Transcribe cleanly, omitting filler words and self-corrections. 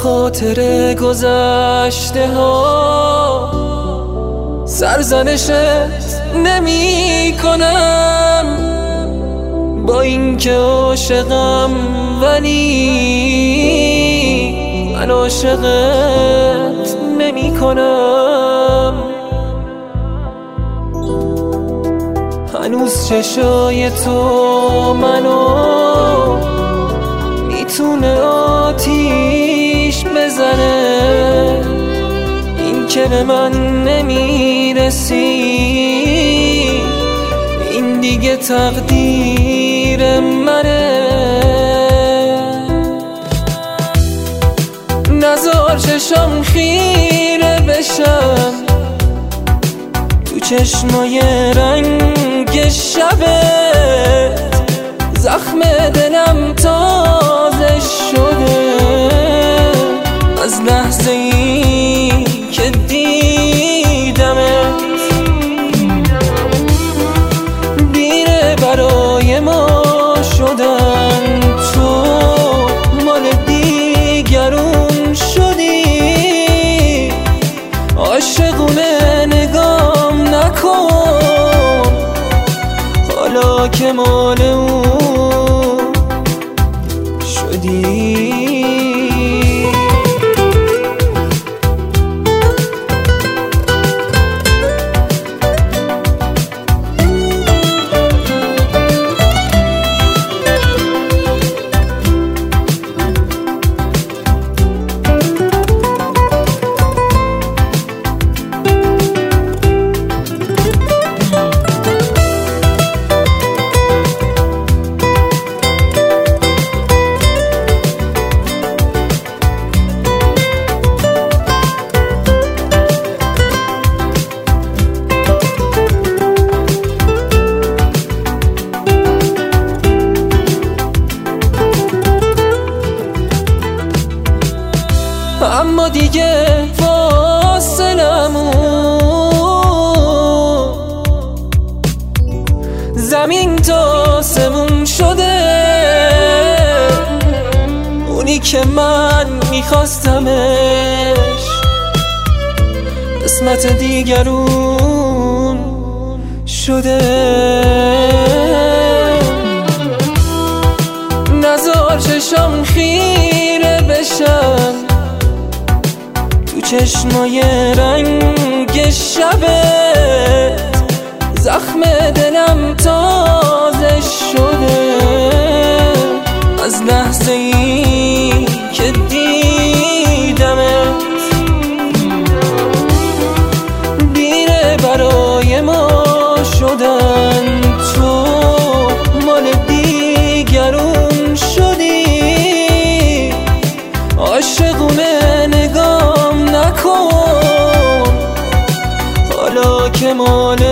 خاطر گذشته ها سرزنشت نمی کنم، با اینکه عاشقم ولی من عاشقت نمی کنم. هنوز چشای تو منو میتونه آتیش بزنه، این که به من نمیرسی این دیگه تقدیر منه. نذار چشام خیره بشم تو چشمای رنگ شبت، زخم دلم تازه شده از لحظه ای که دیدمت. دیره برای ما شدن، تو مال دیگرون شدی، عاشقونه نگام نکن حالا که مال اون شدی. اما دیگه فاصلمون زمین تا سمون شده، اونی که من میخواستمش قسمت دیگرون شده. نذار چشام خیره بشم تو چشمای رنگ شبت، زخم دلم تازه شده از لحظه ای که دیدمت. دیره برای ما شدن، تو مال دیگرون شدی، عاشقونه نگام نکن حالا که مال